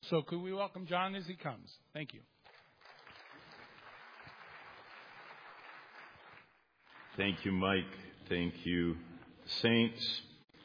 So could we welcome John as he comes? Thank you. Thank you, Mike. Thank you, Saints.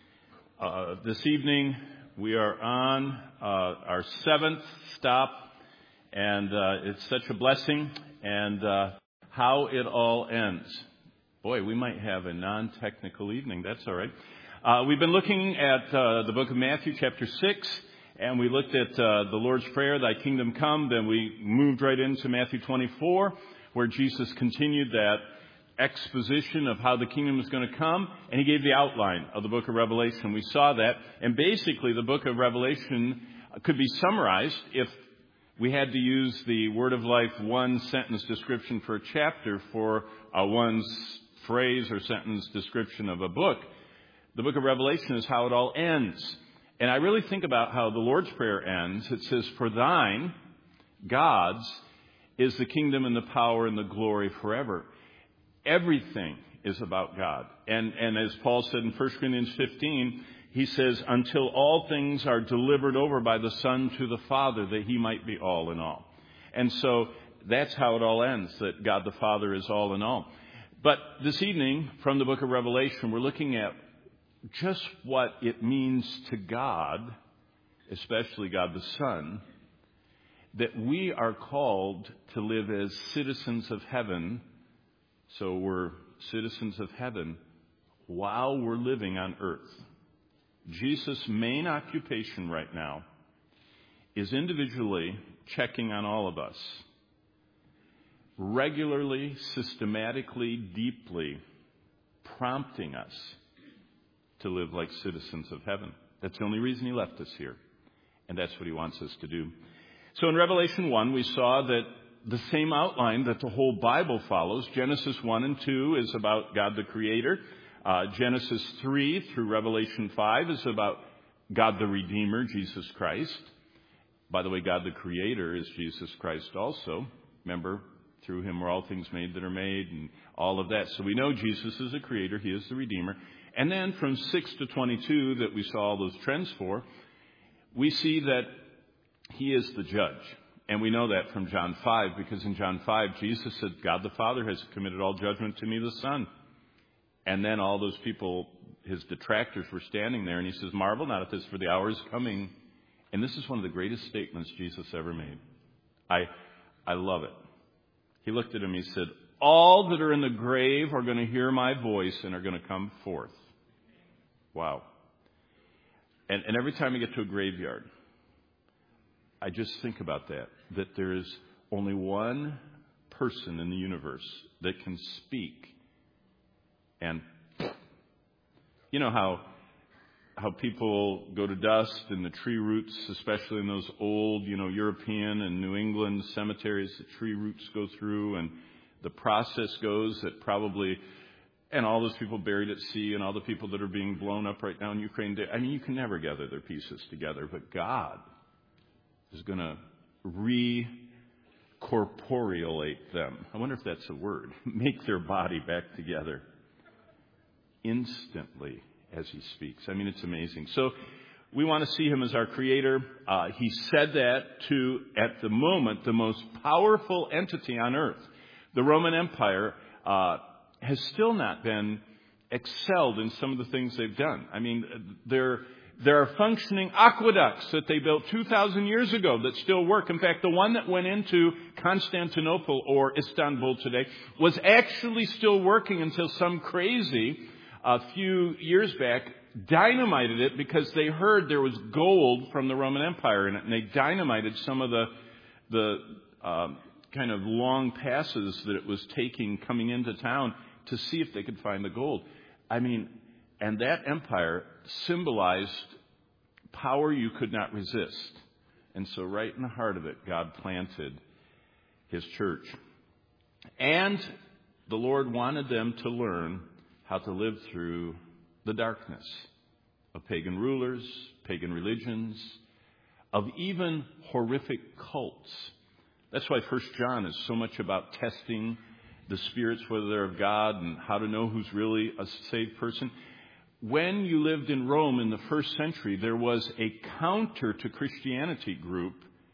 This evening, we are on our 7th stop, and it's such a blessing, and how it all ends. Boy, we might have a non-technical evening. That's all right. We've been looking at the book of Matthew, chapter 6, and we looked at the Lord's Prayer, Thy Kingdom Come. Then we moved right into Matthew 24, where Jesus continued that exposition of how the kingdom is going to come, and he gave the outline of the book of Revelation. We saw that, and basically the book of Revelation could be summarized if we had to use the Word of Life one-sentence description for a chapter for a one-phrase or sentence description of a book. The book of Revelation is how it all ends. And I really think about how the Lord's Prayer ends. It says, "For thine, God's, is the kingdom and the power and the glory forever." Everything is about God. And as Paul said in 1 Corinthians 15, he says, "Until all things are delivered over by the Son to the Father, that he might be all in all." And so that's how it all ends, that God the Father is all in all. But this evening, from the book of Revelation, we're looking at just what it means to God, especially God the Son, that we are called to live as citizens of heaven. So we're citizens of heaven while we're living on earth. Jesus' main occupation right now is individually checking on all of us, regularly, systematically, deeply prompting us to live like citizens of heaven. That's the only reason he left us here, and that's what he wants us to do. So in Revelation 1, we saw that the same outline that the whole Bible follows. Genesis 1 and 2 is about God the Creator. Genesis 3 through Revelation 5 is about God the Redeemer, Jesus Christ. By the way, God the Creator is Jesus Christ also. Remember, through him were all things made that are made, and all of that. So we know Jesus is the Creator. He is the Redeemer. And then from 6 to 22 that we saw all those trends for, we see that he is the judge. And we know that from John 5, because in John 5, Jesus said, "God the Father has committed all judgment to me, the Son." And then all those people, his detractors, were standing there, and he says, "Marvel not at this, for the hour is coming." And this is one of the greatest statements Jesus ever made. I love it. He looked at him, he said, "All that are in the grave are going to hear my voice and are going to come forth." Wow. And every time I get to a graveyard, I just think about that there is only one person in the universe that can speak. And you know how people go to dust in the tree roots, especially in those old, European and New England cemeteries, the tree roots go through, and the process goes that probably, and all those people buried at sea and all the people that are being blown up right now in Ukraine, you can never gather their pieces together, but God is going to recorporeate them. I wonder if that's a word. Make their body back together instantly as he speaks. It's amazing. So we want to see him as our Creator. He said that to, at the moment, the most powerful entity on earth. The Roman Empire has still not been excelled in some of the things they've done. There are functioning aqueducts that they built 2,000 years ago that still work. In fact, the one that went into Constantinople, or Istanbul today, was actually still working until some crazy, a few years back, dynamited it because they heard there was gold from the Roman Empire in it, and they dynamited some of the kind of long passes that it was taking coming into town to see if they could find the gold. And that empire symbolized power you could not resist. And so right in the heart of it, God planted his church. And the Lord wanted them to learn how to live through the darkness of pagan rulers, pagan religions, of even horrific cults. That's why 1 John is so much about testing the spirits, whether they're of God, and how to know who's really a saved person. When you lived in Rome in the first century, there was a counter to Christianity group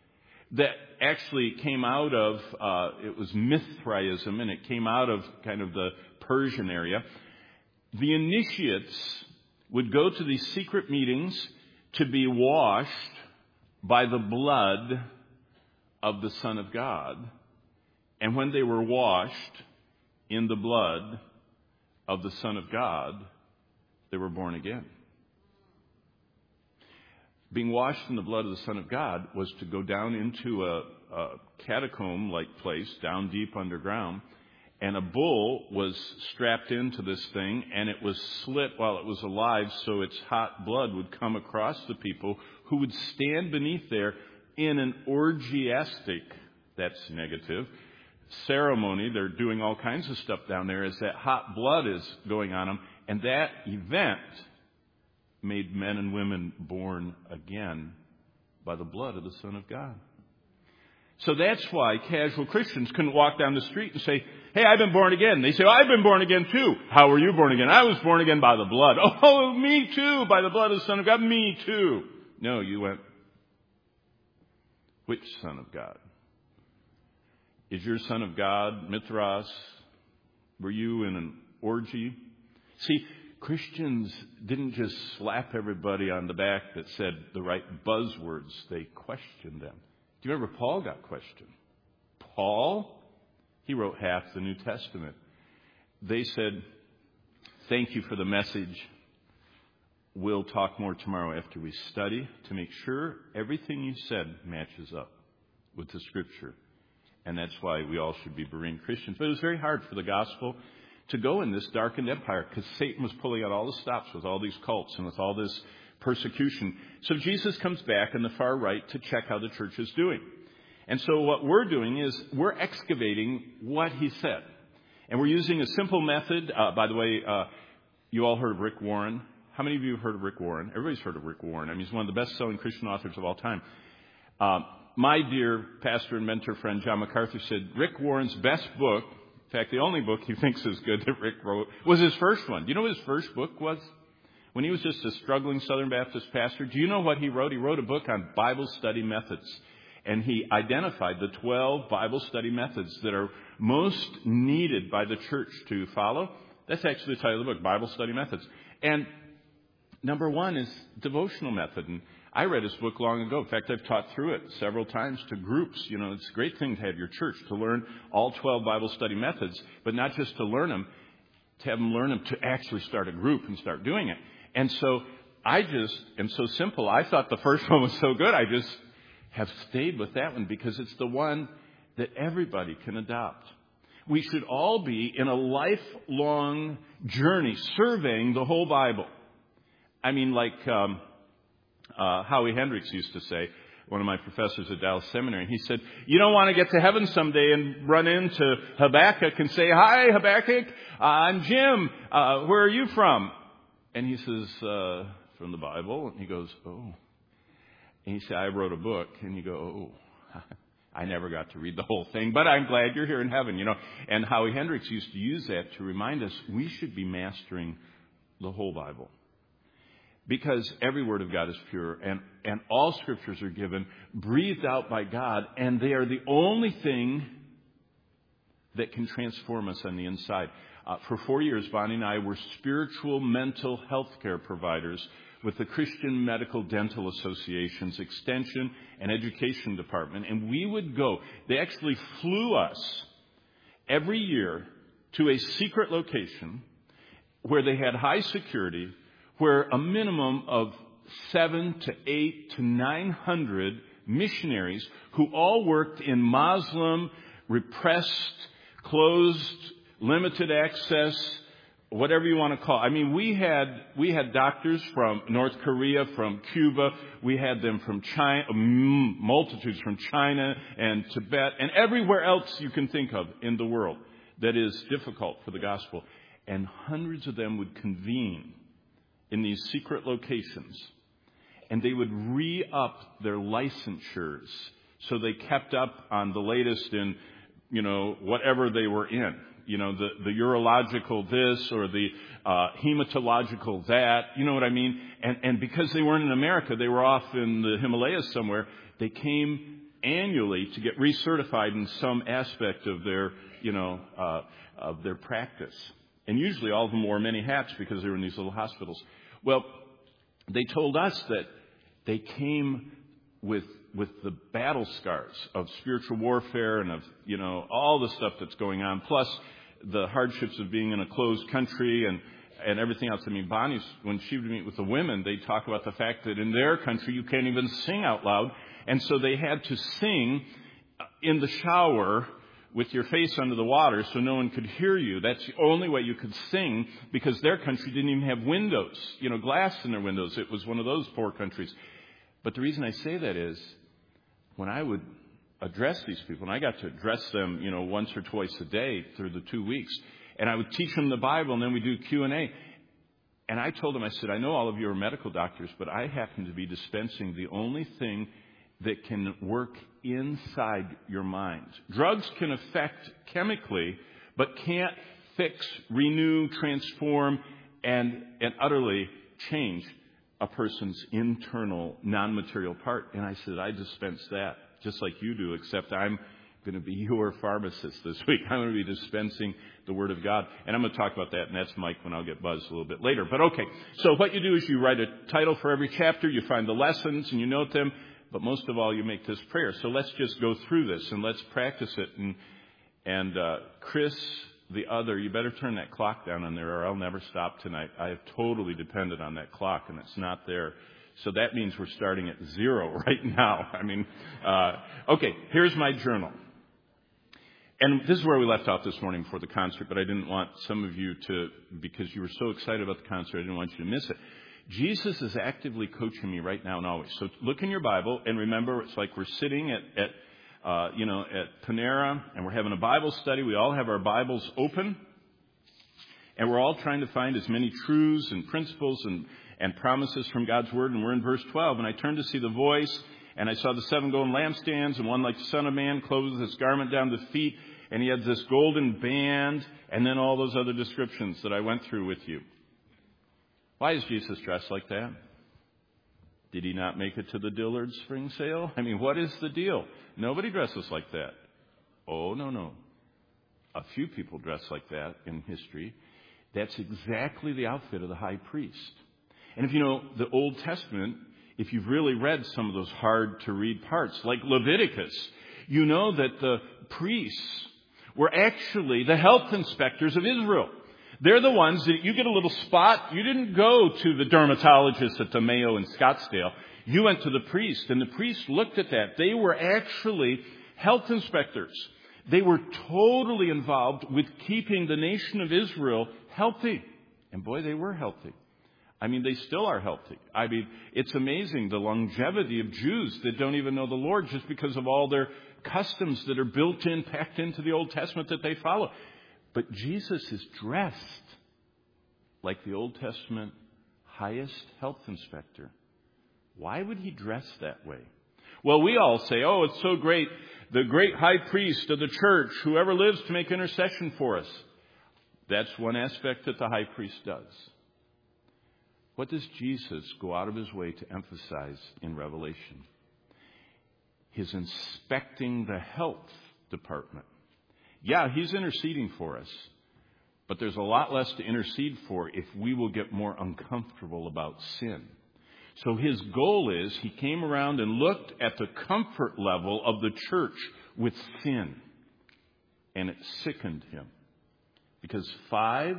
that actually came out of, it was Mithraism, and it came out of kind of the Persian area. The initiates would go to these secret meetings to be washed by the blood of the Son of God. And when they were washed in the blood of the Son of God, they were born again. Being washed in the blood of the Son of God was to go down into a catacomb-like place, down deep underground, and a bull was strapped into this thing, and it was slit while it was alive, so its hot blood would come across the people who would stand beneath there in an orgiastic, that's negative, ceremony. They're doing all kinds of stuff down there as that hot blood is going on them, and that event made men and women born again by the blood of the Son of God. So that's why casual Christians couldn't walk down the street and say, hey, I've been born again. They say, I've been born again too. How were you born again? I was born again by the blood. Oh, me too, by the blood of the Son of God. Me too. No, you went, which Son of God? Is your Son of God Mithras? Were you in an orgy? See, Christians didn't just slap everybody on the back that said the right buzzwords. They questioned them. Do you remember Paul got questioned? Paul? He wrote half the New Testament. They said, thank you for the message. We'll talk more tomorrow after we study to make sure everything you said matches up with the Scripture. And that's why we all should be Berean Christians. But it was very hard for the gospel to go in this darkened empire because Satan was pulling out all the stops with all these cults and with all this persecution. So Jesus comes back on the far right to check how the church is doing. And so what we're doing is we're excavating what he said. And we're using a simple method. By the way, you all heard of Rick Warren. How many of you have heard of Rick Warren? Everybody's heard of Rick Warren. I mean, he's one of the best-selling Christian authors of all time. My dear pastor and mentor friend John MacArthur said Rick Warren's best book, in fact, the only book he thinks is good that Rick wrote, was his first one. Do you know what his first book was? When he was just a struggling Southern Baptist pastor, do you know what he wrote? He wrote a book on Bible study methods. And he identified the 12 Bible study methods that are most needed by the church to follow. That's actually the title of the book, Bible Study Methods. And number one is devotional method. And I read his book long ago. In fact, I've taught through it several times to groups. You know, it's a great thing to have your church to learn all 12 Bible study methods, but not just to learn them, to have them learn them, to actually start a group and start doing it. And so I just am so simple. I thought the first one was so good. I just have stayed with that one because it's the one that everybody can adopt. We should all be in a lifelong journey surveying the whole Bible. I mean, like Howie Hendricks used to say, one of my professors at Dallas Seminary, he said, you don't want to get to heaven someday and run into Habakkuk and say, hi, Habakkuk, I'm Jim. Where are you from? And he says, from the Bible. And he goes, oh. And he said, I wrote a book. And you go, oh, I never got to read the whole thing, but I'm glad you're here in heaven, you know. And Howie Hendricks used to use that to remind us we should be mastering the whole Bible. Because every word of God is pure, and all scriptures are given, breathed out by God, and they are the only thing that can transform us on the inside. For 4 years, Bonnie and I were spiritual mental health care providers with the Christian Medical Dental Association's Extension and Education Department. And we would go. They actually flew us every year to a secret location where they had high security, where a minimum of 700 to 800 to 900 missionaries who all worked in Muslim, repressed, closed, limited access, whatever you want to call it. I mean, we had doctors from North Korea, from Cuba. We had them from China, multitudes from China and Tibet and everywhere else you can think of in the world that is difficult for the gospel. And hundreds of them would convene in these secret locations, and they would re-up their licensures so they kept up on the latest in, you know, whatever they were in. You know, the urological this or the hematological that. You know what I mean? And because they weren't in America, they were off in the Himalayas somewhere. They came annually to get recertified in some aspect of their, of their practice. And usually all of them wore many hats because they were in these little hospitals. Well, they told us that they came with the battle scars of spiritual warfare and of, all the stuff that's going on, plus the hardships of being in a closed country and everything else. I mean, Bonnie's, when she would meet with the women, they talk about the fact that in their country you can't even sing out loud. And so they had to sing in the shower with your face under the water so no one could hear you. That's the only way you could sing because their country didn't even have windows, glass in their windows. It was one of those poor countries. But the reason I say that is when I would address these people, and I got to address them, once or twice a day through the 2 weeks, and I would teach them the Bible, and then we do Q&A. And I told them, I said, I know all of you are medical doctors, but I happen to be dispensing the only thing that can work inside your mind. Drugs can affect chemically, but can't fix, renew, transform, and utterly change a person's internal non-material part. And I said, I dispense that just like you do, except I'm going to be your pharmacist this week. I'm going to be dispensing the Word of God. And I'm going to talk about that, and that's Mike when I'll get buzzed a little bit later. But okay, so what you do is you write a title for every chapter, you find the lessons, and you note them. But most of all, you make this prayer. So let's just go through this and let's practice it. And Chris, the other, you better turn that clock down on there or I'll never stop tonight. I have totally depended on that clock and it's not there. So that means we're starting at 0 right now. Okay, here's my journal. And this is where we left off this morning before the concert, but I didn't want some of you to, because you were so excited about the concert, I didn't want you to miss it. Jesus is actively coaching me right now and always. So look in your Bible and remember it's like we're sitting at Panera and we're having a Bible study. We all have our Bibles open and we're all trying to find as many truths and principles and promises from God's Word. And we're in verse 12 and I turned to see the voice and I saw the 7 golden lampstands and one like the Son of Man clothed with his garment down to the feet and he had this golden band and then all those other descriptions that I went through with you. Why is Jesus dressed like that? Did he not make it to the Dillard spring sale? I mean, what is the deal? Nobody dresses like that. Oh, no. A few people dress like that in history. That's exactly the outfit of the high priest. And if you know the Old Testament, if you've really read some of those hard-to-read parts, like Leviticus, you know that the priests were actually the health inspectors of Israel. They're the ones that you get a little spot. You didn't go to the dermatologist at the Mayo in Scottsdale. You went to the priest, and the priest looked at that. They were actually health inspectors. They were totally involved with keeping the nation of Israel healthy. And boy, they were healthy. I mean, they still are healthy. I mean, it's amazing the longevity of Jews that don't even know the Lord just because of all their customs that are built in, packed into the Old Testament that they follow. But Jesus is dressed like the Old Testament highest health inspector. Why would he dress that way? Well, we all say, oh, it's so great. The great high priest of the church, whoever lives to make intercession for us. That's one aspect that the high priest does. What does Jesus go out of his way to emphasize in Revelation? His inspecting the health department. Yeah, he's interceding for us, but there's a lot less to intercede for if we will get more uncomfortable about sin. So his goal is he came around and looked at the comfort level of the church with sin, and it sickened him because 5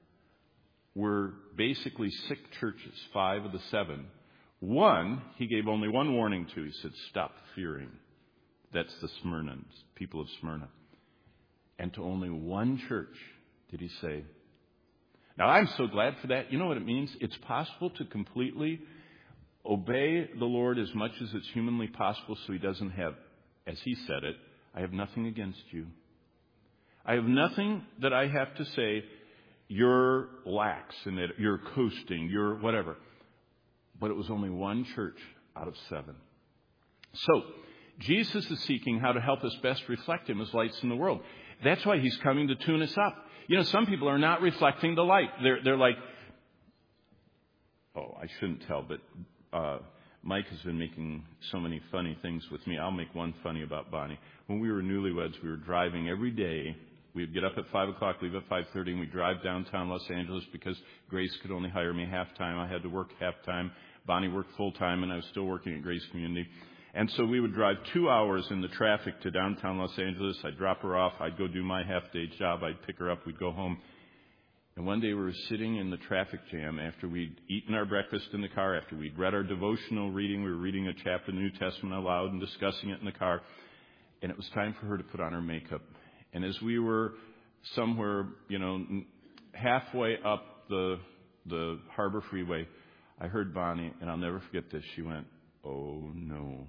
were basically sick churches, 5 of the 7. 1, he gave only one warning to. He said, stop fearing. That's the Smyrnans, people of Smyrna. And to only one church did he say. Now, I'm so glad for that. You know what it means? It's possible to completely obey the Lord as much as it's humanly possible so he doesn't have, as he said it, I have nothing against you. I have nothing that I have to say, you're lax and that you're coasting, you're whatever. But it was only one church out of 7. So, Jesus is seeking how to help us best reflect him as lights in the world. That's why he's coming to tune us up. You know, some people are not reflecting the light. They're like, oh, I shouldn't tell, but Mike has been making so many funny things with me. I'll make one funny about Bonnie. When we were newlyweds, we were driving every day. We'd get up at 5 o'clock, leave at 5:30, and we'd drive downtown Los Angeles because Grace could only hire me half-time. I had to work half-time. Bonnie worked full-time, and I was still working at Grace Community. And so we would drive 2 hours in the traffic to downtown Los Angeles. I'd drop her off. I'd go do my half-day job. I'd pick her up. We'd go home. And one day we were sitting in the traffic jam after we'd eaten our breakfast in the car, after we'd read our devotional reading. We were reading a chapter of the New Testament aloud and discussing it in the car. And it was time for her to put on her makeup. And as we were somewhere, halfway up the Harbor Freeway, I heard Bonnie, and I'll never forget this. She went, "Oh, no."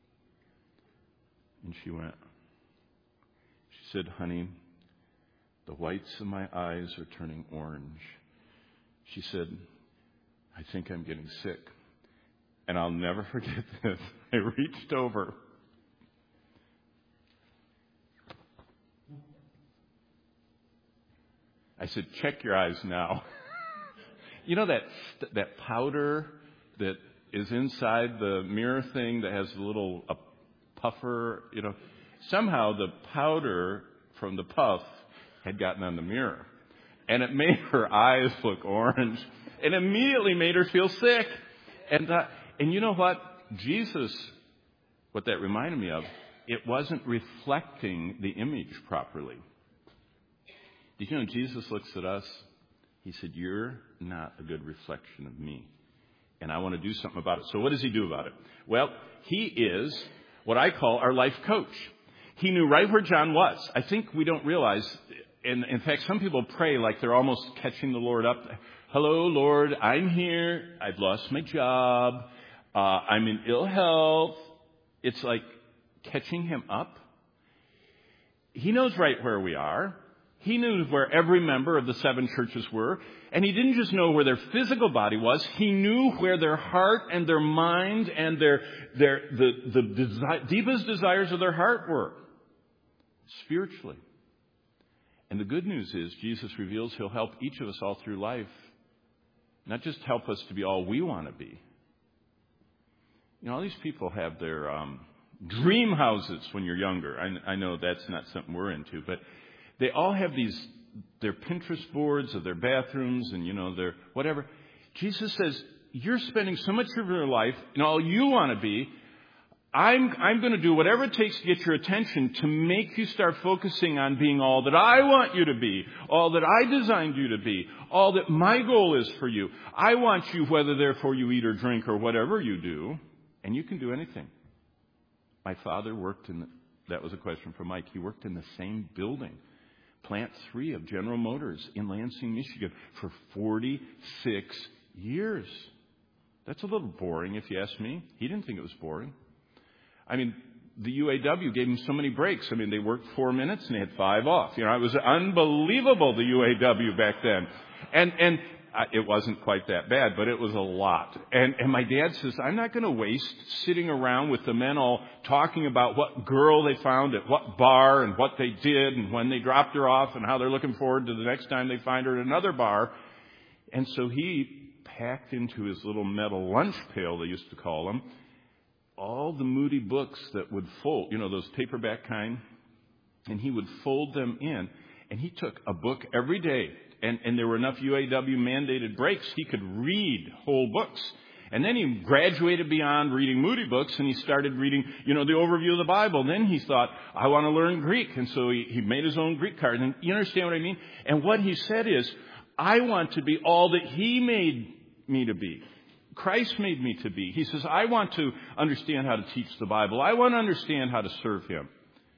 And she said, "Honey, the whites of my eyes are turning orange." She said, "I think I'm getting sick." And I'll never forget this. I reached over. I said, "Check your eyes now." You know that powder that is inside the mirror thing that has a little puffer? Somehow the powder from the puff had gotten on the mirror. And it made her eyes look orange. And immediately made her feel sick. And you know what? Jesus, what that reminded me of, it wasn't reflecting the image properly. Did you know Jesus looks at us? He said, "You're not a good reflection of me. And I want to do something about it." So what does he do about it? Well, he is what I call our life coach. He knew right where John was. I think we don't realize, and in fact, some people pray like they're almost catching the Lord up. "Hello, Lord, I'm here. I've lost my job. I'm in ill health." It's like catching him up. He knows right where we are. He knew where every member of the 7 churches were. And he didn't just know where their physical body was. He knew where their heart and their mind and the deepest desires of their heart were. Spiritually. And the good news is Jesus reveals he'll help each of us all through life. Not just help us to be all we want to be. All these people have their dream houses when you're younger. I know that's not something we're into, but they all have their Pinterest boards of their bathrooms and, their whatever. Jesus says, you're spending so much of your life and all you want to be. I'm going to do whatever it takes to get your attention to make you start focusing on being all that I want you to be, all that I designed you to be, all that my goal is for you. I want you, whether therefore you eat or drink or whatever you do, and you can do anything. My father worked that was a question for Mike. He worked in the same building. Plant 3 of General Motors in Lansing, Michigan for 46 years. That's a little boring if you ask me. He didn't think it was boring. The UAW gave him so many breaks. They worked 4 minutes and they had 5 off. It was unbelievable, the UAW back then. And it wasn't quite that bad, but it was a lot. And my dad says, I'm not going to waste sitting around with the men all talking about what girl they found at what bar and what they did and when they dropped her off and how they're looking forward to the next time they find her at another bar. And so he packed into his little metal lunch pail, they used to call them, all the Moody books that would fold, those paperback kind. And he would fold them in. And he took a book every day. And there were enough UAW mandated breaks, he could read whole books. And then he graduated beyond reading Moody books and he started reading, the overview of the Bible. Then he thought, I want to learn Greek. And so he made his own Greek card. And you understand what I mean? And what he said is, I want to be all that he made me to be. Christ made me to be. He says, I want to understand how to teach the Bible. I want to understand how to serve him.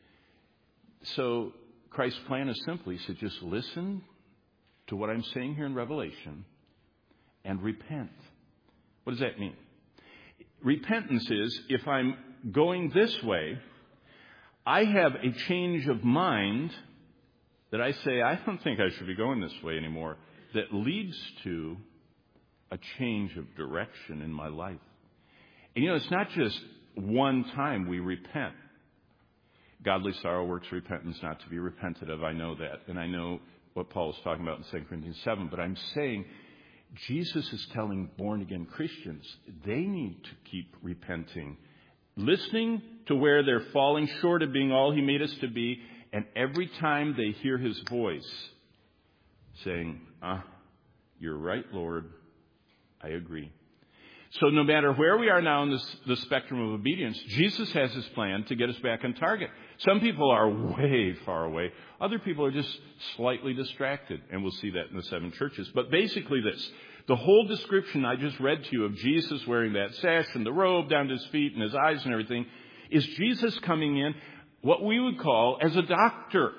So Christ's plan is simple. He said, just listen to what I'm saying here in Revelation and repent. What does that mean? Repentance is, if I'm going this way, I have a change of mind that I say, I don't think I should be going this way anymore, that leads to a change of direction in my life. And it's not just one time we repent. Godly sorrow works repentance not to be repented of. I know that. And I know what Paul is talking about in 2 Corinthians 7. But I'm saying Jesus is telling born-again Christians they need to keep repenting, listening to where they're falling short of being all he made us to be, and every time they hear his voice saying, you're right, Lord, I agree. So no matter where we are now in the spectrum of obedience, Jesus has his plan to get us back on target. Some people are way far away. Other people are just slightly distracted, and we'll see that in the 7 churches. But basically this, the whole description I just read to you of Jesus wearing that sash and the robe down to his feet and his eyes and everything is Jesus coming in what we would call as a doctor.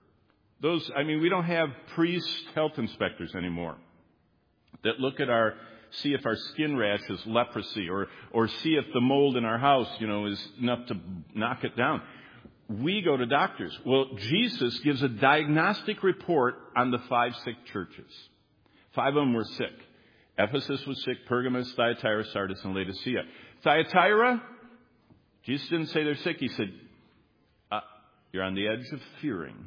We don't have priest health inspectors anymore that look at see if our skin rash is leprosy or see if the mold in our house, is enough to knock it down. We go to doctors. Well, Jesus gives a diagnostic report on the 5 sick churches. 5 of them were sick. Ephesus was sick, Pergamos, Thyatira, Sardis, and Laodicea. Thyatira, Jesus didn't say they're sick. He said, you're on the edge of fearing.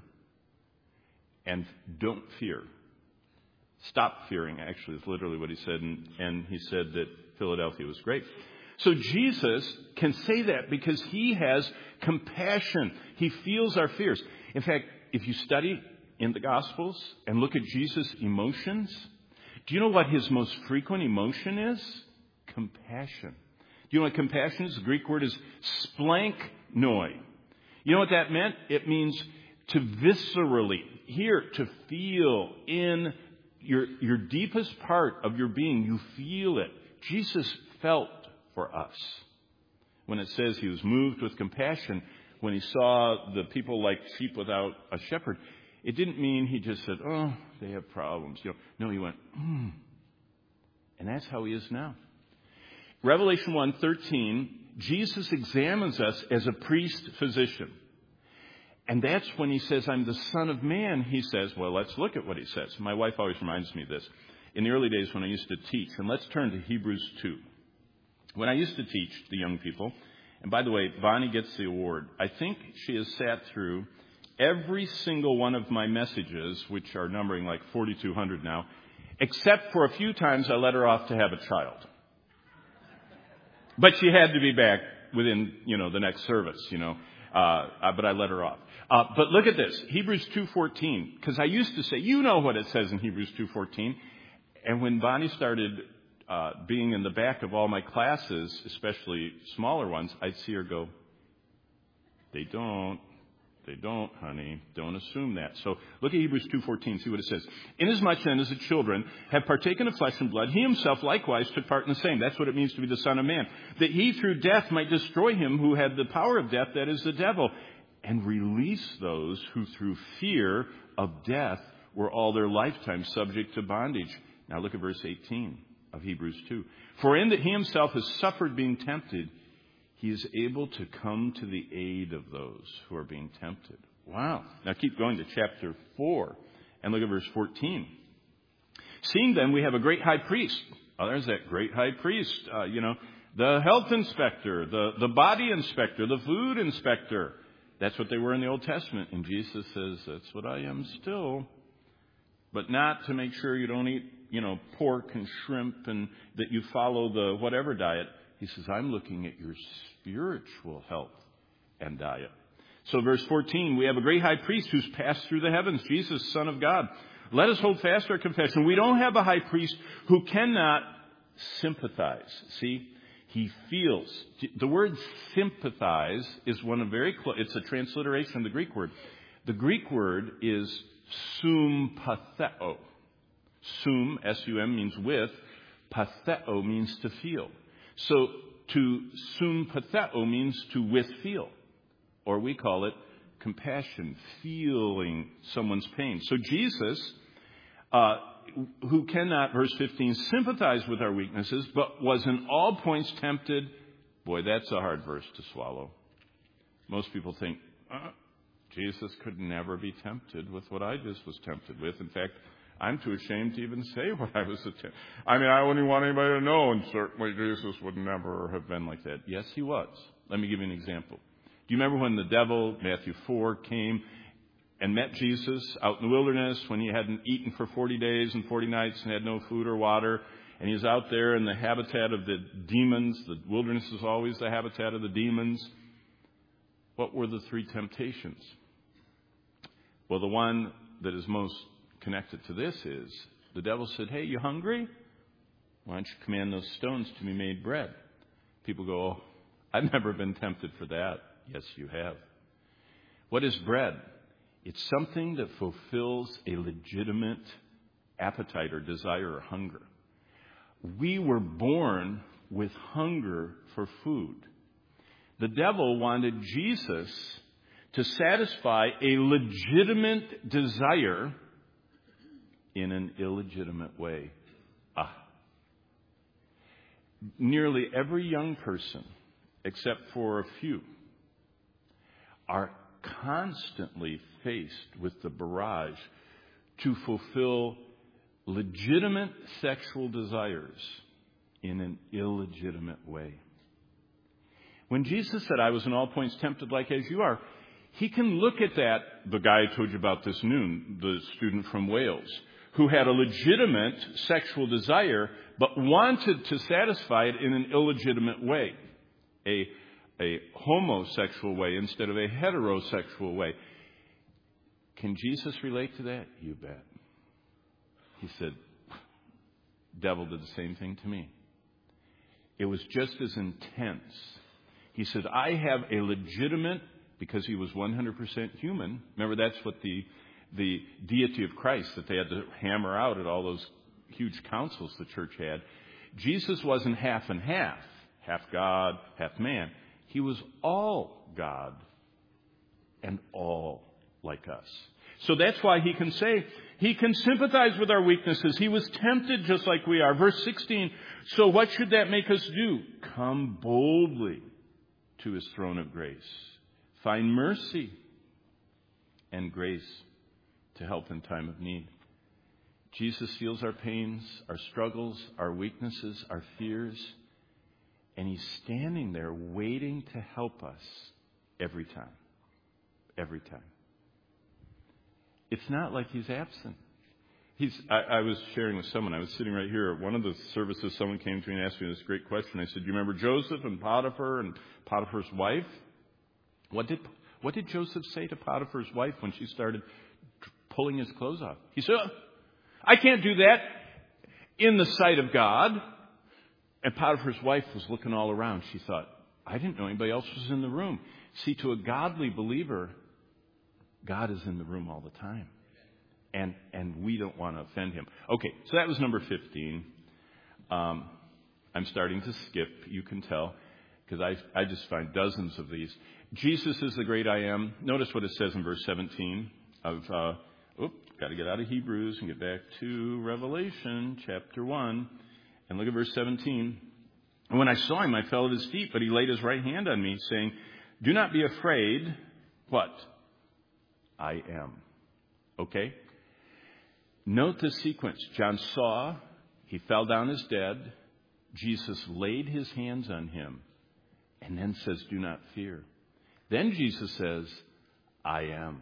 And don't fear. Stop fearing, actually, is literally what he said. And he said that Philadelphia was great. So Jesus can say that because he has compassion. He feels our fears. In fact, if you study in the Gospels and look at Jesus' emotions, do you know what his most frequent emotion is? Compassion. Do you know what compassion is? The Greek word is splanknoi. You know what that meant? It means to viscerally, to feel in your deepest part of your being. You feel it. Jesus felt for us. When it says he was moved with compassion when he saw the people like sheep without a shepherd, it didn't mean he just said, they have problems. No, he went, And that's how he is now. Revelation 1:13, Jesus examines us as a priest-physician. And that's when he says, I'm the Son of Man, he says, well, let's look at what he says. My wife always reminds me of this. In the early days when I used to teach, and let's turn to Hebrews 2. When I used to teach the young people, and by the way, Bonnie gets the award. I think she has sat through every single one of my messages, which are numbering like 4,200 now, except for a few times I let her off to have a child. But she had to be back within, the next service, but I let her off. But look at this, Hebrews 2:14, because I used to say, what it says in Hebrews 2:14. And when Bonnie started being in the back of all my classes, especially smaller ones, I'd see her go, They don't, honey. Don't assume that. So look at Hebrews 2:14, see what it says. Inasmuch then as the children have partaken of flesh and blood, he himself likewise took part in the same. That's what it means to be the Son of Man. That he through death might destroy him who had the power of death, that is the devil, and release those who through fear of death were all their lifetime subject to bondage. Now look at verse 18 of Hebrews 2. For in that he himself has suffered being tempted, he is able to come to the aid of those who are being tempted. Wow. Now keep going to chapter 4 and look at verse 14. Seeing then we have a great high priest. Oh, there's that great high priest. The health inspector, the body inspector, the food inspector. That's what they were in the Old Testament. And Jesus says, that's what I am still. But not to make sure you don't eat, pork and shrimp and that you follow the whatever diet. He says, I'm looking at your spiritual health and diet. So verse 14, we have a great high priest who's passed through the heavens, Jesus, Son of God. Let us hold fast our confession. We don't have a high priest who cannot sympathize. See, he feels. The word sympathize is one of it's a transliteration of the Greek word. The Greek word is sympatheo. Sum, S-U-M, means with. Patheo means to feel. So to sympatheo means to with feel. Or we call it compassion, feeling someone's pain. So Jesus, who cannot, verse 15, sympathize with our weaknesses, but was in all points tempted. Boy, that's a hard verse to swallow. Most people think, Jesus could never be tempted with what I just was tempted with. In fact, I'm too ashamed to even say what I was tempted. I wouldn't want anybody to know, and certainly Jesus would never have been like that. Yes, he was. Let me give you an example. Do you remember when the devil, Matthew 4, came and met Jesus out in the wilderness when he hadn't eaten for 40 days and 40 nights and had no food or water. And he was out there in the habitat of the demons. The wilderness is always the habitat of the demons. What were the three temptations? Well, the one that is most connected to this is the devil said, hey, you hungry? Why don't you command those stones to be made bread? People go, oh, I've never been tempted for that. Yes, you have. What is bread? It's something that fulfills a legitimate appetite or desire or hunger. We were born with hunger for food. The devil wanted Jesus to satisfy a legitimate desire in an illegitimate way. Nearly every young person, except for a few, are constantly faced with the barrage to fulfill legitimate sexual desires in an illegitimate way. When Jesus said, I was in all points tempted like as you are, he can look at that, the guy I told you about this noon, the student from Wales, who had a legitimate sexual desire, but wanted to satisfy it in an illegitimate way, a homosexual way instead of a heterosexual way. Can Jesus relate to that? You bet. He said, devil did the same thing to me. It was just as intense. He said, I have a legitimate, because he was 100% human. Remember, that's what the deity of Christ that they had to hammer out at all those huge councils the church had. Jesus wasn't half and half God, half man. He was all God and all like us. So that's why he can say, he can sympathize with our weaknesses. He was tempted just like we are. Verse 16, so what should that make us do? Come boldly to his throne of grace. Find mercy and grace to help in time of need. Jesus feels our pains, our struggles, our weaknesses, our fears, and he's standing there waiting to help us every time. Every time. It's not like he's absent. I was sharing with someone. I was sitting right here at one of the services. Someone came to me and asked me this great question. I said, do you remember Joseph and Potiphar and Potiphar's wife? What did Joseph say to Potiphar's wife when she started pulling his clothes off? He said, I can't do that in the sight of God. And Potiphar's wife was looking all around. She thought, I didn't know anybody else was in the room. See, to a godly believer, God is in the room all the time. And we don't want to offend him. Okay, so that was number 15. I'm starting to skip, you can tell, because I just find dozens of these. Jesus is the great I am. Notice what it says in verse 17 of, got to get out of Hebrews and get back to Revelation chapter 1. And look at verse 17. And when I saw him, I fell at his feet, but he laid his right hand on me, saying, do not be afraid. What? I am. Okay? Note the sequence. John saw, he fell down as dead. Jesus laid his hands on him and then says, do not fear. Then Jesus says, I am.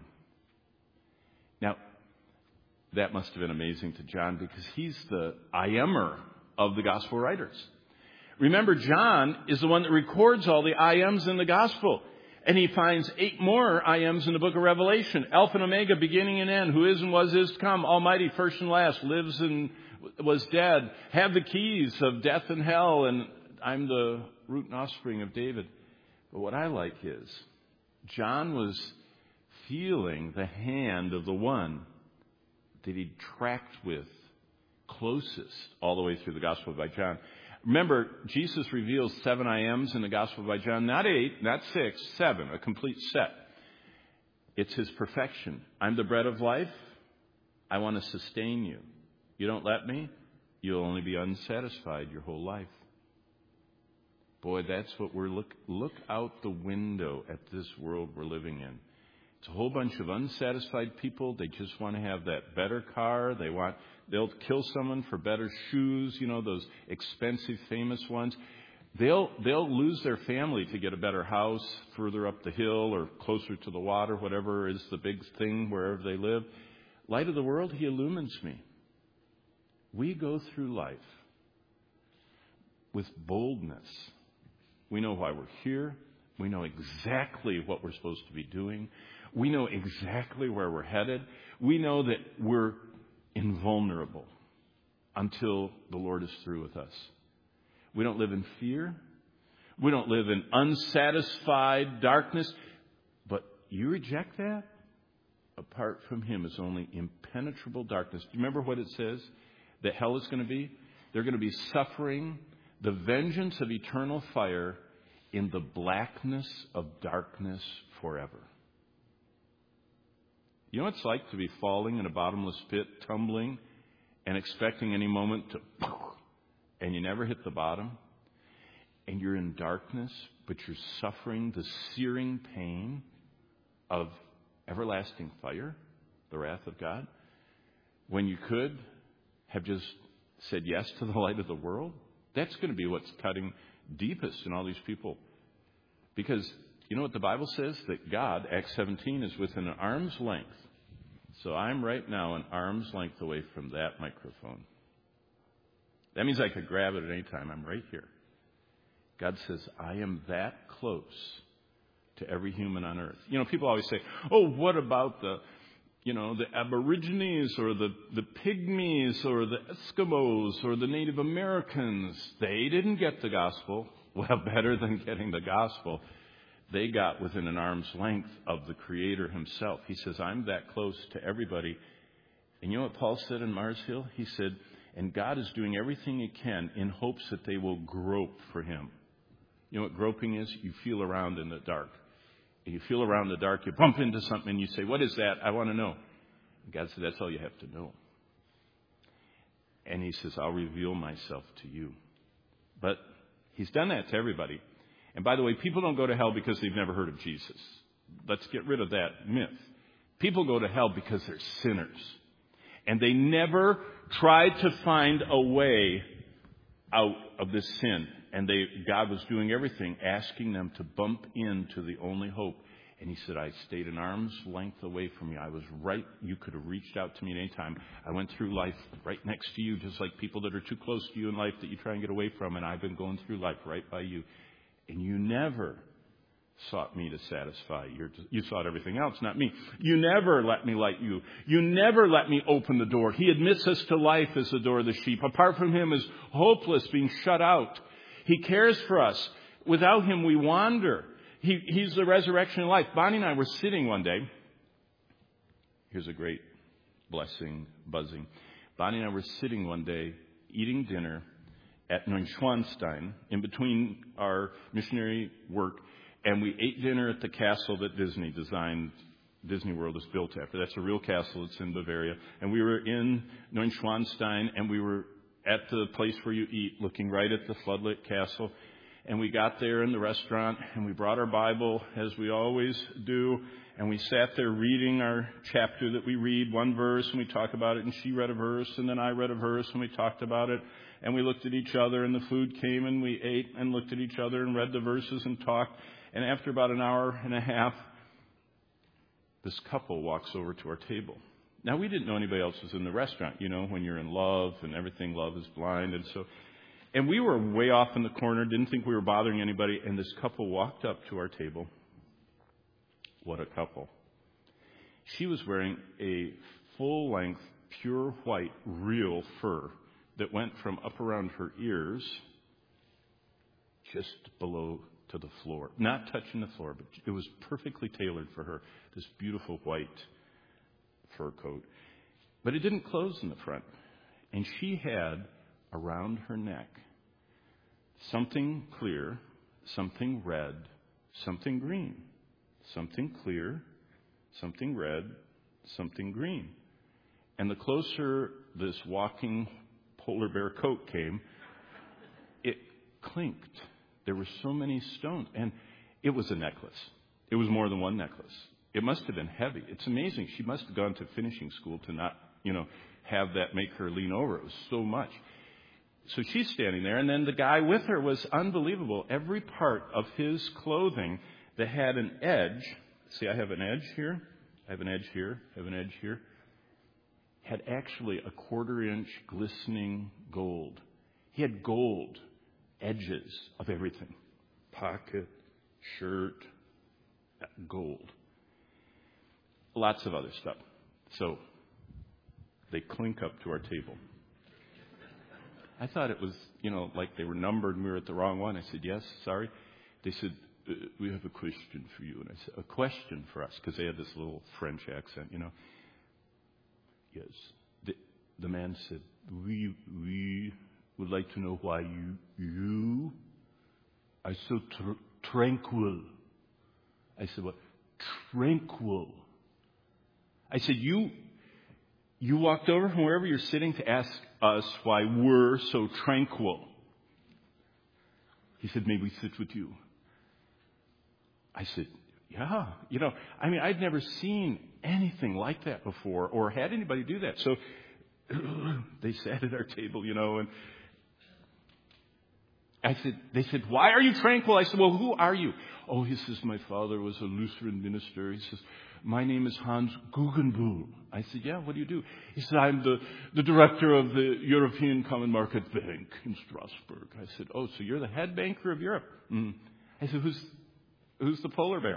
Now, that must have been amazing to John because he's the I am-er of the gospel writers. Remember, John is the one that records all the I ams in the gospel. And he finds 8 more I ams in the book of Revelation. Alpha and Omega, beginning and end, who is and was is to come, Almighty, first and last, lives and was dead, have the keys of death and hell, and I'm the root and offspring of David. But what I like is, John was feeling the hand of the one that he tracked with closest all the way through the Gospel by John. Remember, Jesus reveals 7 I ams in the Gospel by John, not 8, not 6, 7, a complete set. It's his perfection. I'm the bread of life. I want to sustain you. You don't let me, you'll only be unsatisfied your whole life. Boy, that's what we're look out the window at this world we're living in. It's a whole bunch of unsatisfied people. They just want to have that better car. They'll kill someone for better shoes, those expensive, famous ones. They'll lose their family to get a better house further up the hill or closer to the water, whatever is the big thing wherever they live. Light of the world, He illumines me. We go through life with boldness. We know why we're here. We know exactly what we're supposed to be doing. We know exactly where we're headed. We know that we're invulnerable until the Lord is through with us. We don't live in fear. We don't live in unsatisfied darkness. But you reject that? Apart from Him is only impenetrable darkness. Do you remember what it says that hell is going to be? They're going to be suffering the vengeance of eternal fire in the blackness of darkness forever. You know what it's like to be falling in a bottomless pit, tumbling, and expecting any moment to, and you never hit the bottom, and you're in darkness, but you're suffering the searing pain of everlasting fire, the wrath of God, when you could have just said yes to the light of the world? That's going to be what's cutting deepest in all these people. Because you know what the Bible says? That God, Acts 17, is within an arm's length. So I'm right now an arm's length away from that microphone. That means I could grab it at any time. I'm right here. God says, I am that close to every human on earth. You know, people always say, oh, what about the Aborigines or the Pygmies or the Eskimos or the Native Americans? They didn't get the gospel. Well, better than getting the gospel, they got within an arm's length of the Creator Himself. He says, I'm that close to everybody. And you know what Paul said in Mars Hill? He said, and God is doing everything He can in hopes that they will grope for Him. You know what groping is? You feel around in the dark. And you feel around in the dark, you bump into something and you say, what is that? I want to know. And God said, that's all you have to know. And He says, I'll reveal myself to you. But He's done that to everybody. And by the way, people don't go to hell because they've never heard of Jesus. Let's get rid of that myth. People go to hell because they're sinners. And they never tried to find a way out of this sin. And God was doing everything, asking them to bump into the only hope. And He said, I stayed an arm's length away from you. I was right. You could have reached out to me at any time. I went through life right next to you, just like people that are too close to you in life that you try and get away from. And I've been going through life right by you. And you never sought me to satisfy. You sought everything else, not me. You never let me light you. You never let me open the door. He admits us to life as the door of the sheep. Apart from Him is hopeless, being shut out. He cares for us. Without Him, we wander. He's the resurrection of life. Bonnie and I were sitting one day. Here's a great blessing, buzzing. Bonnie and I were sitting one day, eating dinner at Neuschwanstein, in between our missionary work, and we ate dinner at the castle that Disney designed. Disney World is built after. That's a real castle. It's in Bavaria. And we were in Neuschwanstein, and we were at the place where you eat, looking right at the floodlit castle. And we got there in the restaurant, and we brought our Bible, as we always do, and we sat there reading our chapter that we read, one verse, and we talk about it, and she read a verse, and then I read a verse, and we talked about it, and we looked at each other, and the food came, and we ate and looked at each other and read the verses and talked. And after about an hour and a half, this couple walks over to our table. Now, we didn't know anybody else was in the restaurant. You know, when you're in love and everything, love is blind. And we were way off in the corner, didn't think we were bothering anybody. And this couple walked up to our table. What a couple. She was wearing a full-length, pure white, real fur that went from up around her ears just below to the floor. Not touching the floor, but it was perfectly tailored for her. This beautiful white fur coat. But it didn't close in the front. And she had around her neck something clear, something red, something green. Something clear, something red, something green. And the closer this walking polar bear coat came, it clinked. There were so many stones. And it was a necklace. It was more than one necklace. It must have been heavy. It's amazing. She must have gone to finishing school to not, have that make her lean over. It was so much. So she's standing there, and then the guy with her was unbelievable. Every part of his clothing that had an edge, see, I have an edge here, I have an edge here, I have an edge here, had actually a 1/4-inch glistening gold. He had gold edges of everything. Pocket, shirt, gold. Lots of other stuff. So they clink up to our table. I thought it was, like they were numbered and we were at the wrong one. I said, yes, sorry. They said, we have a question for you. And I said, a question for us? Because they had this little French accent, Yes. The man said, we would like to know why you are so tranquil. I said, what? Tranquil. I said, you walked over from wherever you're sitting to ask us why we're so tranquil. He said, may we sit with you? I said, yeah. I'd never seen anything like that before or had anybody do that. So they sat at our table, and they said, why are you tranquil? I said, well, who are you? Oh, he says, my father was a Lutheran minister. He says, my name is Hans Guggenbuhl. I said, yeah, what do you do? He said, I'm the director of the European Common Market Bank in Strasbourg. I said, oh, so you're the head banker of Europe? I said, who's the polar bear?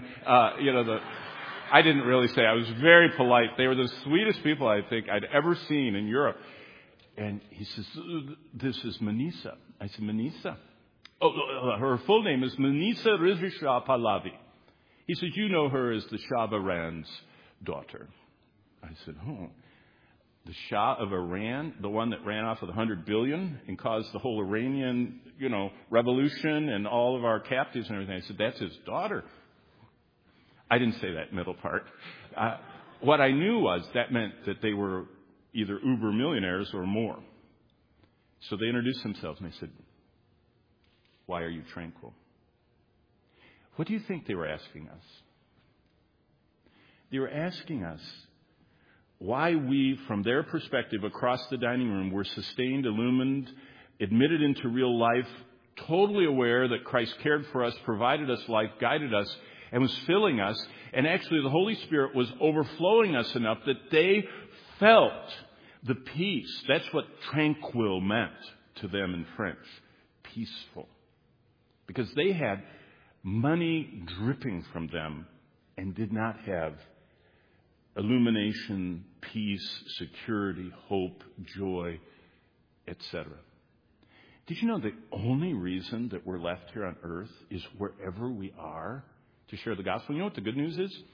I didn't really say. I was very polite. They were the sweetest people I think I'd ever seen in Europe. And he says, this is Manisa. I said, Manisa? Oh, her full name is Manisa Rizvi Pahlavi. He said, you know her as the Shah of Iran's daughter. I said, oh, the Shah of Iran, the one that ran off with 100 billion and caused the whole Iranian, revolution and all of our captives and everything. I said, that's his daughter. I didn't say that middle part. What I knew was that meant that they were either uber millionaires or more. So they introduced themselves and they said, why are you tranquil? What do you think they were asking us? They were asking us why we, from their perspective across the dining room, were sustained, illumined, admitted into real life, totally aware that Christ cared for us, provided us life, guided us, and was filling us. And actually the Holy Spirit was overflowing us enough that they felt the peace. That's what tranquil meant to them in French. Peaceful. Because they had money dripping from them and did not have illumination, peace, security, hope, joy, etc. Did you know the only reason that we're left here on earth is wherever we are to share the gospel? You know what the good news is?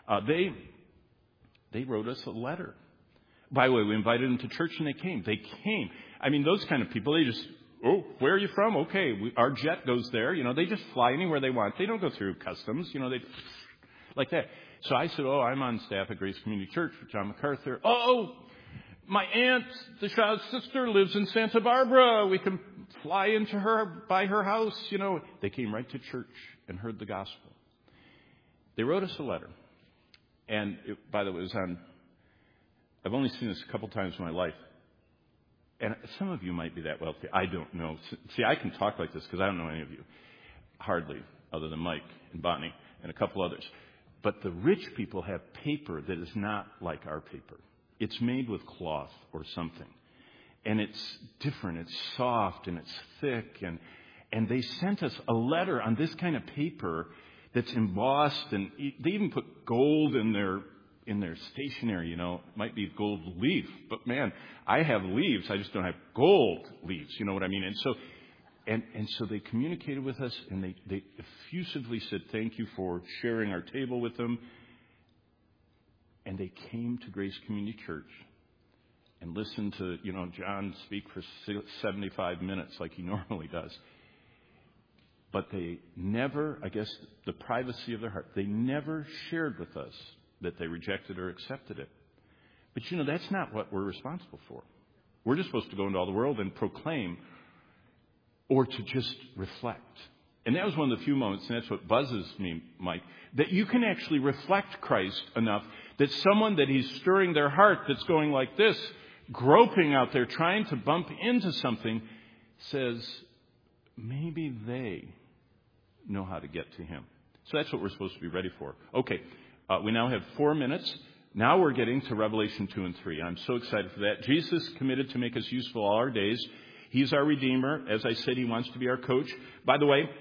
They wrote us a letter. By the way, we invited them to church and they came. Those kind of people, they just, oh, where are you from? Okay, our jet goes there. They just fly anywhere they want. They don't go through customs. They like that. So I said, I'm on staff at Grace Community Church with John MacArthur. Oh, my aunt, the Shah's sister, lives in Santa Barbara. We can fly into by her house. They came right to church and heard the gospel. They wrote us a letter. And by the way, it was on, I've only seen this a couple times in my life. And some of you might be that wealthy. I don't know. See, I can talk like this because I don't know any of you. Hardly, other than Mike and Bonnie and a couple others. But the rich people have paper that is not like our paper. It's made with cloth or something. And it's different. It's soft and it's thick. And they sent us a letter on this kind of paper that's embossed. And they even put gold in their stationery, It might be gold leaf. But man, I have leaves. I just don't have gold leaves. You know what I mean? And so they communicated with us, and they effusively said thank you for sharing our table with them. And they came to Grace Community Church and listened to, John speak for 75 minutes like he normally does. But they never, I guess, the privacy of their heart, they never shared with us that they rejected or accepted it. But, that's not what we're responsible for. We're just supposed to go into all the world and proclaim or to just reflect. And that was one of the few moments, and that's what buzzes me, Mike, that you can actually reflect Christ enough that someone that he's stirring their heart that's going like this, groping out there, trying to bump into something, says, maybe they know how to get to him. So that's what we're supposed to be ready for. Okay, we now have 4 minutes. Now we're getting to Revelation 2 and 3. I'm so excited for that. Jesus committed to make us useful all our days. He's our Redeemer. As I said, he wants to be our coach. By the way,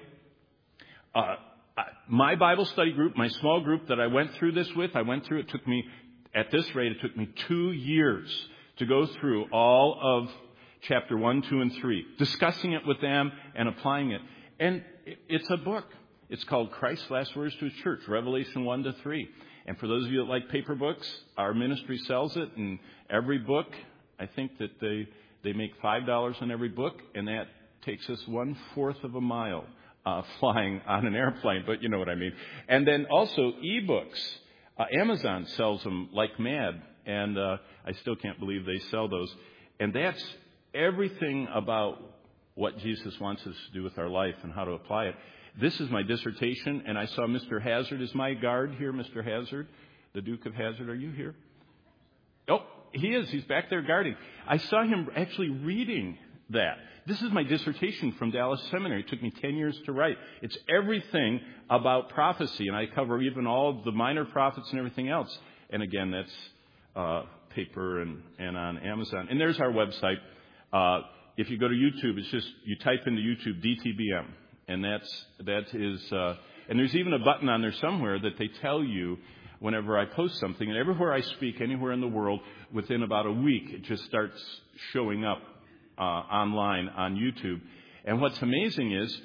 my Bible study group, my small group that I went through this with, it took me, at this rate, it took me 2 years to go through all of chapter 1, 2, and 3, discussing it with them and applying it. And it's a book. It's called Christ's Last Words to His Church, Revelation 1 to 3. And for those of you that like paper books, our ministry sells it. And every book, I think that they make $5 on every book. And that takes us 1/4 of a mile flying on an airplane. But you know what I mean. And then also ebooks. Amazon sells them like mad. And I still can't believe they sell those. And that's everything about what Jesus wants us to do with our life and how to apply it. This is my dissertation, and I saw Mr. Hazard. Is my guard here, Mr. Hazard? The Duke of Hazard, are you here? Oh, he is. He's back there guarding. I saw him actually reading that. This is my dissertation from Dallas Seminary. It took me 10 years to write. It's everything about prophecy, and I cover even all of the minor prophets and everything else. And again, that's paper and on Amazon. And there's our website. If you go to YouTube, it's just, you type into YouTube DTBM. And that is, and there's even a button on there somewhere that they tell you whenever I post something. And everywhere I speak, anywhere in the world, within about a week, it just starts showing up online on YouTube. And what's amazing is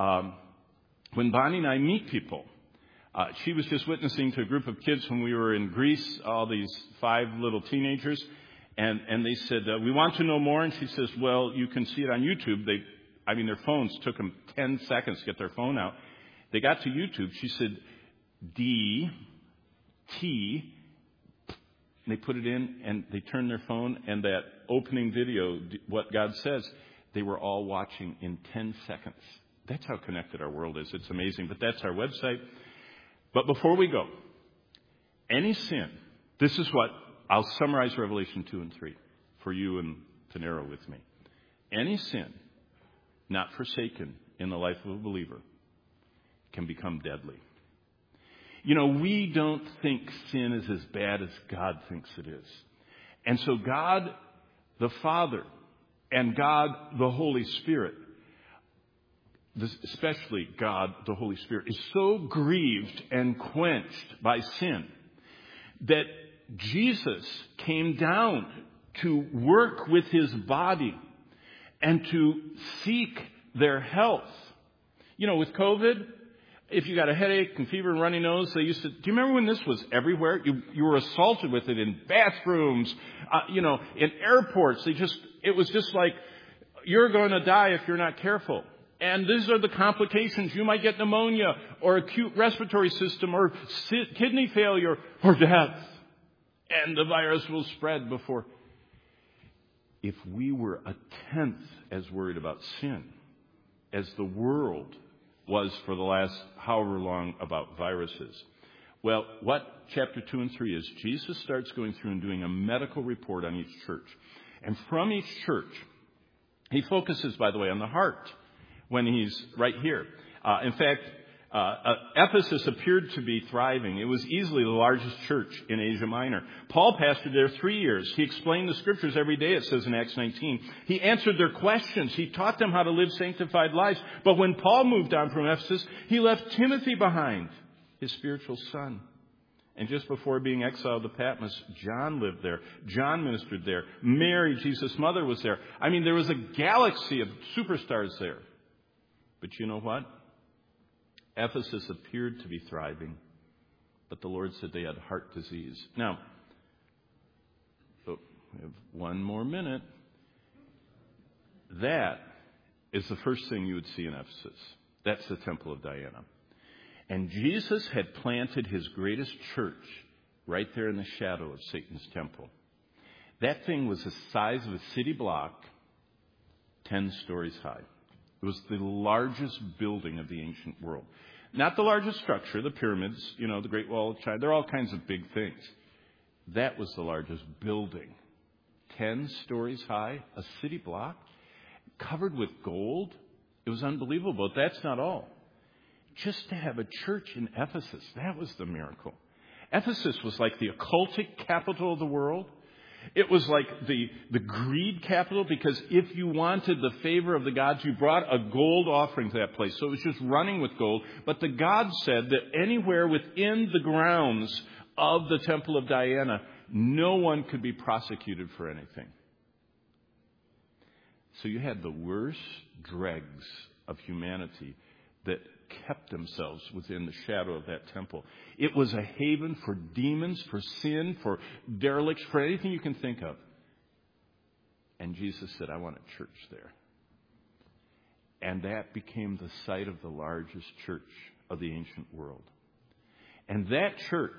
when Bonnie and I meet people, she was just witnessing to a group of kids when we were in Greece, all these 5 little teenagers. And they said, we want to know more. And she says, well, you can see it on YouTube. Their phones took them 10 seconds to get their phone out. They got to YouTube. She said, D, T, and they put it in, and they turned their phone, and that opening video, what God says, they were all watching in 10 seconds. That's how connected our world is. It's amazing. But that's our website. But before we go, any sin, this is what, I'll summarize Revelation 2 and 3 for you and to narrow with me. Any sin not forsaken in the life of a believer can become deadly. You know, we don't think sin is as bad as God thinks it is. And so God the Father and God the Holy Spirit, especially God the Holy Spirit, is so grieved and quenched by sin that Jesus came down to work with his body and to seek their health. You know, with COVID, if you got a headache and fever and runny nose, they used to, do you remember when this was everywhere? You were assaulted with it in bathrooms, in airports. It was just like, you're going to die if you're not careful. And these are the complications. You might get pneumonia or acute respiratory system or kidney failure or death. And the virus will spread before. If we were 1/10 as worried about sin as the world was for the last however long about viruses. Well, what chapter 2 and 3 is, Jesus starts going through and doing a medical report on each church. And from each church, he focuses, by the way, on the heart when he's right here. In fact, Ephesus appeared to be thriving. It was easily the largest church in Asia Minor. Paul pastored there 3 years. He explained the scriptures every day, it says in Acts 19. He answered their questions. He taught them how to live sanctified lives. But when Paul moved on from Ephesus, he left Timothy behind, his spiritual son. And just before being exiled to Patmos, John lived there. John ministered there. Mary, Jesus' mother, was there. There was a galaxy of superstars there. But you know what? Ephesus appeared to be thriving, but the Lord said they had heart disease. Now, we have 1 more minute. That is the first thing you would see in Ephesus. That's the Temple of Diana. And Jesus had planted his greatest church right there in the shadow of Satan's temple. That thing was the size of a city block, 10 stories high. It was the largest building of the ancient world. Not the largest structure, the pyramids, the Great Wall of China. There are all kinds of big things. That was the largest building. 10 stories high, a city block, covered with gold. It was unbelievable. But that's not all. Just to have a church in Ephesus, that was the miracle. Ephesus was like the occultic capital of the world. It was like the greed capital, because if you wanted the favor of the gods, you brought a gold offering to that place. So it was just running with gold. But the gods said that anywhere within the grounds of the Temple of Diana, no one could be prosecuted for anything. So you had the worst dregs of humanity that kept themselves within the shadow of that temple. It was a haven for demons, for sin, for derelicts, for anything you can think of. And Jesus said, I want a church there. And that became the site of the largest church of the ancient world. And that church,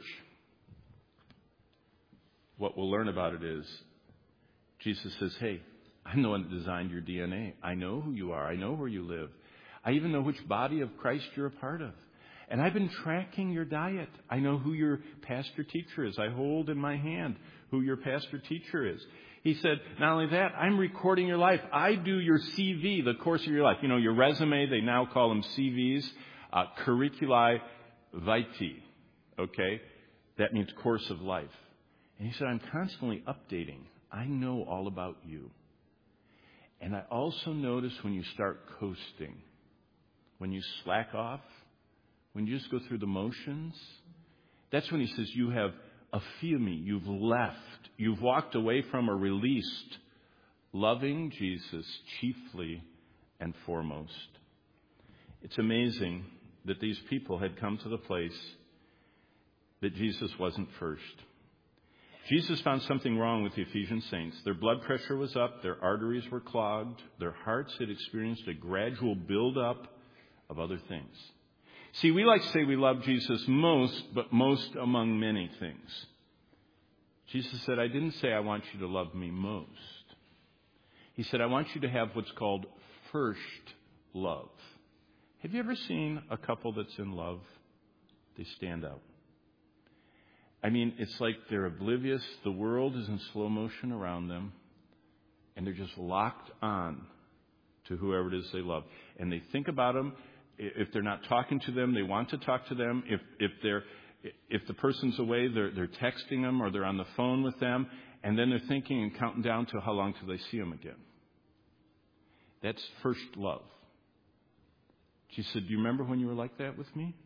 what we'll learn about it is, Jesus says, hey, I'm the one that designed your DNA. I know who you are. I know where you live. I even know which body of Christ you're a part of. And I've been tracking your diet. I know who your pastor teacher is. I hold in my hand who your pastor teacher is. He said, not only that, I'm recording your life. I do your CV, the course of your life. You know, your resume, they now call them CVs, curriculi vitae. Okay? That means course of life. And he said, I'm constantly updating. I know all about you. And I also notice when you start coasting, when you slack off, when you just go through the motions, that's when he says you have aphemi, you've left, you've walked away from or released loving Jesus chiefly and foremost. It's amazing that these people had come to the place that Jesus wasn't first. Jesus found something wrong with the Ephesian saints. Their blood pressure was up, their arteries were clogged, their hearts had experienced a gradual buildup of other things. See, we like to say we love Jesus most, but most among many things. Jesus said, I didn't say I want you to love me most. He said, I want you to have what's called first love. Have you ever seen a couple that's in love? They stand out. I mean, it's like they're oblivious. The world is in slow motion around them. And they're just locked on to whoever it is they love. And they think about them. If they're not talking to them, they want to talk to them. If the person's away, they're texting them or they're on the phone with them. And then they're thinking and counting down to how long till they see them again. That's first love. She said, do you remember when you were like that with me?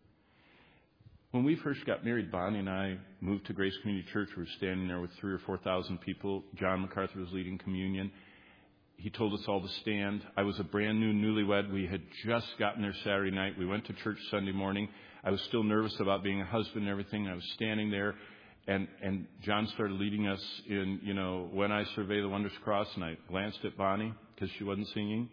When we first got married, Bonnie and I moved to Grace Community Church. We were standing there with 3,000 or 4,000 people. John MacArthur was leading communion. He told us all to stand. I was a brand new newlywed. We had just gotten there Saturday night. We went to church Sunday morning. I was still nervous about being a husband and everything. I was standing there, and John started leading us in, When I Survey the Wondrous Cross, and I glanced at Bonnie because she wasn't singing.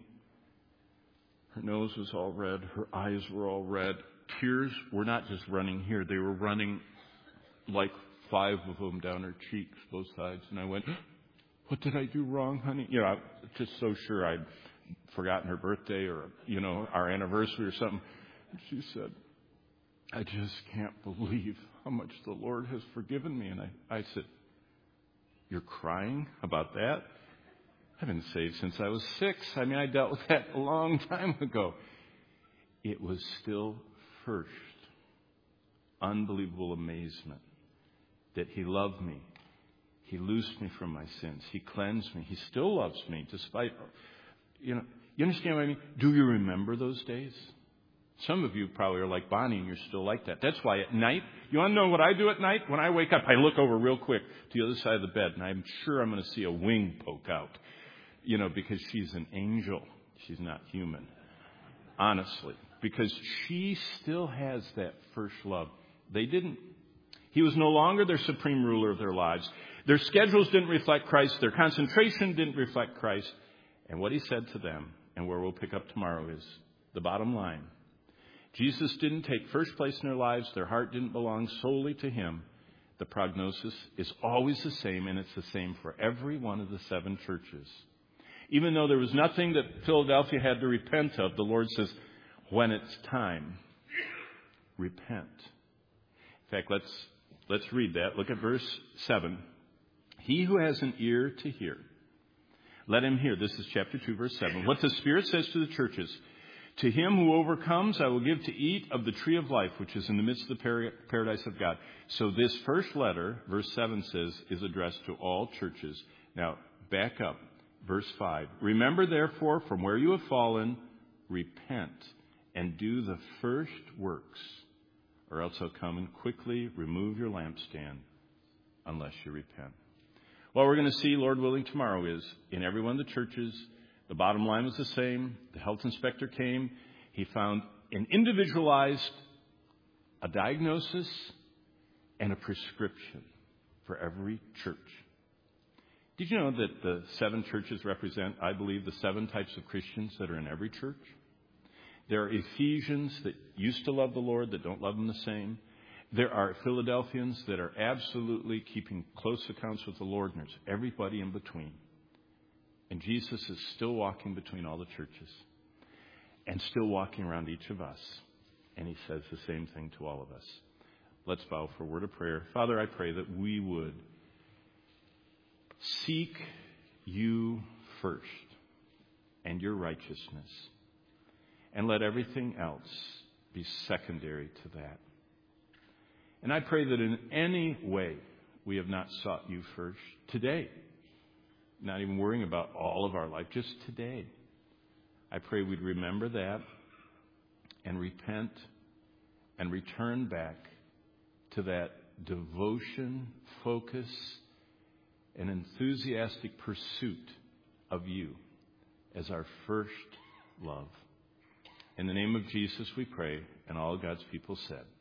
Her nose was all red. Her eyes were all red. Tears were not just running here. They were running like 5 of them down her cheeks, both sides. And I went, what did I do wrong, honey? I'm just so sure I'd forgotten her birthday or, our anniversary or something. And she said, I just can't believe how much the Lord has forgiven me. And I said, you're crying about that? I've been saved since I was 6. I dealt with that a long time ago. It was still first unbelievable amazement that he loved me. He loosed me from my sins. He cleansed me. He still loves me despite, you understand what I mean? Do you remember those days? Some of you probably are like Bonnie and you're still like that. That's why at night, you want to know what I do at night? When I wake up, I look over real quick to the other side of the bed and I'm sure I'm going to see a wing poke out, because she's an angel. She's not human. Honestly. Because she still has that first love. They didn't. He was no longer their supreme ruler of their lives. Their schedules didn't reflect Christ. Their concentration didn't reflect Christ. And what he said to them, and where we'll pick up tomorrow, is the bottom line. Jesus didn't take first place in their lives. Their heart didn't belong solely to him. The prognosis is always the same, and it's the same for every one of the 7 churches. Even though there was nothing that Philadelphia had to repent of, the Lord says, when it's time, repent. In fact, let's read that. Look at verse 7. He who has an ear to hear, let him hear. This is chapter 2, verse 7. What the Spirit says to the churches. To him who overcomes, I will give to eat of the tree of life, which is in the midst of the paradise of God. So this first letter, verse 7 says, is addressed to all churches. Now, back up. Verse 5. Remember, therefore, from where you have fallen, repent and do the first works, or else I'll come and quickly remove your lampstand unless you repent. What we're going to see, Lord willing, tomorrow is in every one of the churches, the bottom line was the same. The health inspector came. He found an individualized, a diagnosis, and a prescription for every church. Did you know that the 7 churches represent, I believe, the 7 types of Christians that are in every church? There are Ephesians that used to love the Lord that don't love Him the same. There are Philadelphians that are absolutely keeping close accounts with the Lord, and there's everybody in between. And Jesus is still walking between all the churches and still walking around each of us. And He says the same thing to all of us. Let's bow for a word of prayer. Father, I pray that we would seek You first and Your righteousness, and let everything else be secondary to that. And I pray that in any way we have not sought You first, today, not even worrying about all of our life, just today, I pray we'd remember that and repent and return back to that devotion, focus, and enthusiastic pursuit of You as our first love. In the name of Jesus we pray, and all God's people said,